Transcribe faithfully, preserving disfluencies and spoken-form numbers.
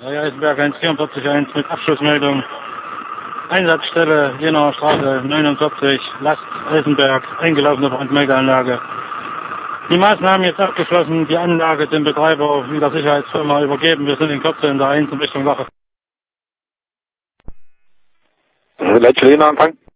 Ja, Eisenberg eins vierundvierzig eins mit Abschlussmeldung. Einsatzstelle Jenaer Straße neunundvierzig, Last Eisenberg, eingelaufene Brandmeldeanlage. Die Maßnahmen jetzt abgeschlossen, die Anlage dem Betreiber wie der Sicherheitsfirma übergeben. Wir sind in Kürze in der Einrichtung Wache. Letzte Anfang.